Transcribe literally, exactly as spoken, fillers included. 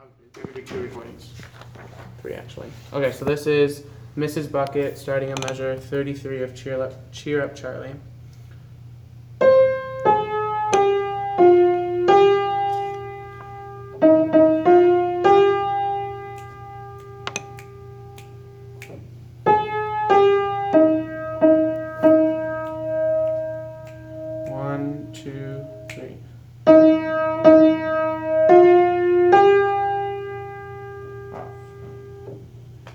There could be two recordings. Three, actually. Okay, so this is Missus Bucket starting a measure thirty-three of Cheer Up, Cheer Up Charlie. One, two, three.